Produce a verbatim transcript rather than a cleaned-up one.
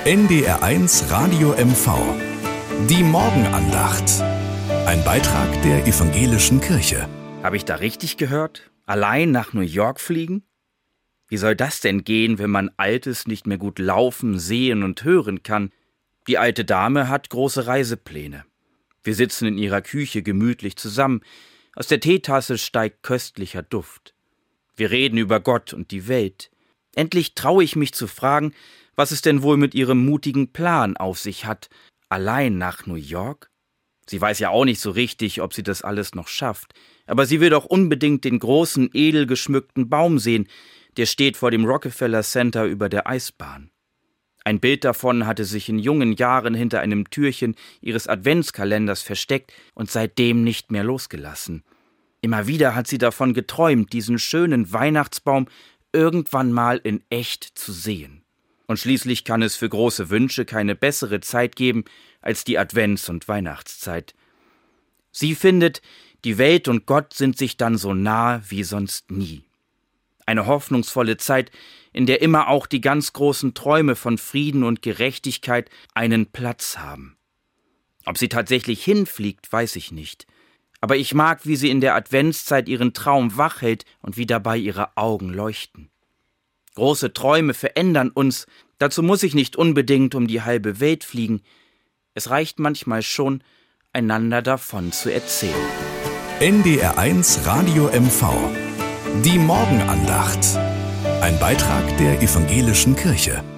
N D R eins Radio M V. Die Morgenandacht. Ein Beitrag der Evangelischen Kirche. Habe ich da richtig gehört? Allein nach New York fliegen? Wie soll das denn gehen, wenn man Altes nicht mehr gut laufen, sehen und hören kann? Die alte Dame hat große Reisepläne. Wir sitzen in ihrer Küche gemütlich zusammen. Aus der Teetasse steigt köstlicher Duft. Wir reden über Gott und die Welt. Endlich traue ich mich zu fragen, was es denn wohl mit ihrem mutigen Plan auf sich hat. Allein nach New York? Sie weiß ja auch nicht so richtig, ob sie das alles noch schafft. Aber sie will doch unbedingt den großen, edel geschmückten Baum sehen. Der steht vor dem Rockefeller Center über der Eisbahn. Ein Bild davon hatte sich in jungen Jahren hinter einem Türchen ihres Adventskalenders versteckt und seitdem nicht mehr losgelassen. Immer wieder hat sie davon geträumt, diesen schönen Weihnachtsbaum irgendwann mal in echt zu sehen. Und schließlich kann es für große Wünsche keine bessere Zeit geben als die Advents- und Weihnachtszeit. Sie findet, die Welt und Gott sind sich dann so nah wie sonst nie. Eine hoffnungsvolle Zeit, in der immer auch die ganz großen Träume von Frieden und Gerechtigkeit einen Platz haben. Ob sie tatsächlich hinfliegt, weiß ich nicht. Aber ich mag, wie sie in der Adventszeit ihren Traum wachhält und wie dabei ihre Augen leuchten. Große Träume verändern uns, dazu muss ich nicht unbedingt um die halbe Welt fliegen. Es reicht manchmal schon, einander davon zu erzählen. N D R eins Radio M V. Die Morgenandacht. Ein Beitrag der Evangelischen Kirche.